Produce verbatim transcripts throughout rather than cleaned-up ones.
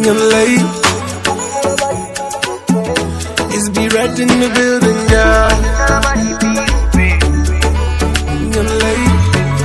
You're late. It's be red in the building, girl. You're late.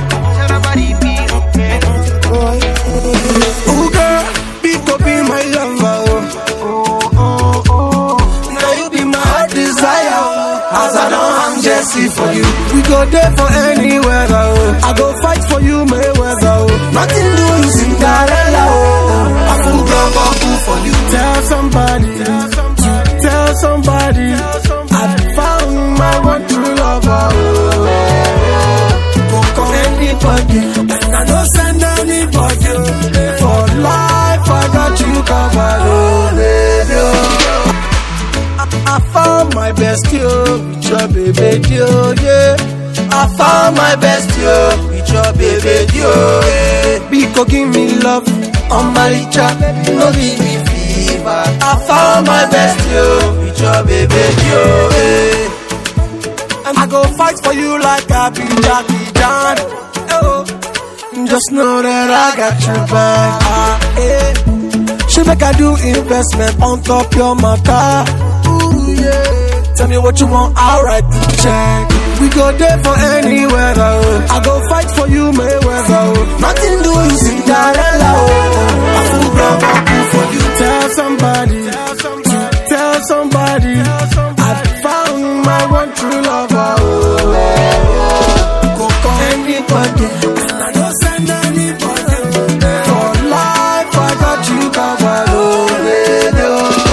Oh girl, be go be my lover. Oh, oh, oh. Now you be my heart desire. As I don't hang Jesse for you. We go there for any weather. Oh. I go fight for you, Mayweather. Oh. Nothing doing Cinderella. Oh. I full ground bamboo for you. Tell somebody, tell somebody, tell somebody. I found my one true lover. Oh. Go call anybody, and I don't send anybody. For life, I got you covered. Oh, baby. I found my best yo, with your baby yo, yeah. I found my best yo, with your baby yo, yeah. Because give me love, on my chat, no give me fever. I found my best yo, with your baby yo, yeah. And I go fight for you like I be Jackie Chan. Oh, just know that I got your back. Ah, eh. She make I do investment on top your matter. Yeah. Tell me what you want, I'll write the check. We go there for any weather. Oh. I go fight for you, Mayweather. Oh. Nothing do you Cinderella. Oh. I full ground bamboo for you. Tell somebody, tell somebody, tell somebody. I found my one true lover. Oh. Go call anybody, and I don't send anybody. For life, I got you covered. Oh, baby.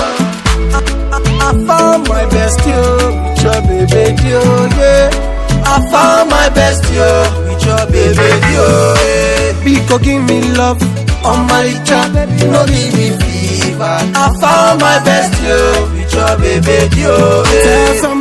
I found my best yo, with your baby yo, yeah. I found my best yo, with your baby yo, yeah. Because give me love, on my chat, no give me fever. I found my best yo, with your baby yo, yeah. Tell